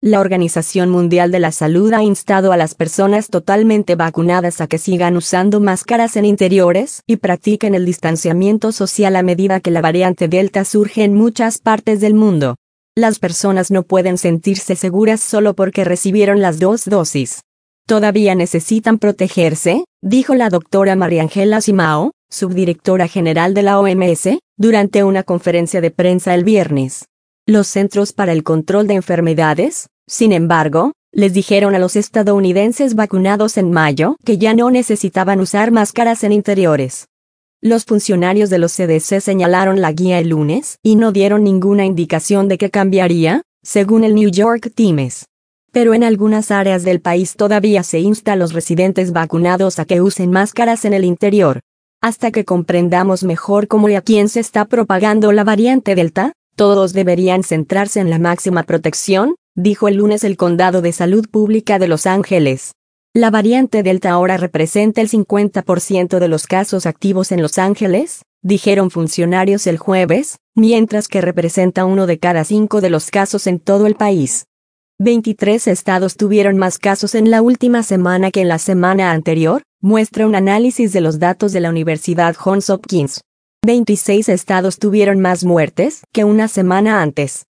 La Organización Mundial de la Salud ha instado a las personas totalmente vacunadas a que sigan usando máscaras en interiores y practiquen el distanciamiento social a medida que la variante Delta surge en muchas partes del mundo. Las personas no pueden sentirse seguras solo porque recibieron las 2 dosis. Todavía necesitan protegerse, dijo la doctora Mariangela Simao, subdirectora general de la OMS, durante una conferencia de prensa el viernes. Los Centros para el Control de Enfermedades, sin embargo, les dijeron a los estadounidenses vacunados en mayo que ya no necesitaban usar máscaras en interiores. Los funcionarios de los CDC señalaron la guía el lunes y no dieron ninguna indicación de que cambiaría, según el New York Times. Pero en algunas áreas del país todavía se insta a los residentes vacunados a que usen máscaras en el interior. Hasta que comprendamos mejor cómo y a quién se está propagando la variante Delta, todos deberían centrarse en la máxima protección, dijo el lunes el Condado de Salud Pública de Los Ángeles. La variante Delta ahora representa el 50% de los casos activos en Los Ángeles, dijeron funcionarios el jueves, mientras que representa 1 de cada 5 de los casos en todo el país. 23 estados tuvieron más casos en la última semana que en la semana anterior, muestra un análisis de los datos de la Universidad Johns Hopkins. 26 estados tuvieron más muertes que una semana antes.